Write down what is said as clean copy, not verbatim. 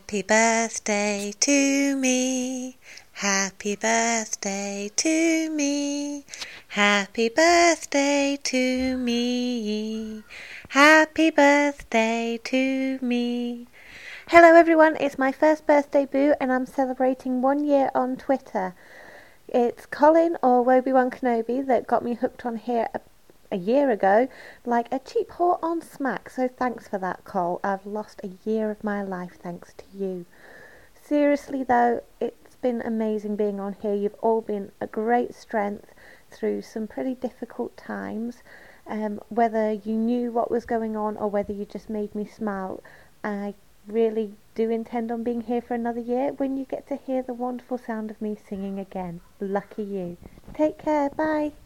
Happy birthday to me. Happy birthday to me. Happy birthday to me. Happy birthday to me. Hello everyone, it's my first birthday boo and I'm celebrating 1 year on Twitter. It's Colin or Woby1 Kenobi that got me hooked on here a year ago, like a cheap whore on Smack, so thanks for that, Cole. I've lost a year of my life thanks to you. Seriously though, it's been amazing being on here. You've all been a great strength through some pretty difficult times, whether you knew what was going on or whether you just made me smile. I really do intend on being here for another year when you get to hear the wonderful sound of me singing again. Lucky you. Take care, bye.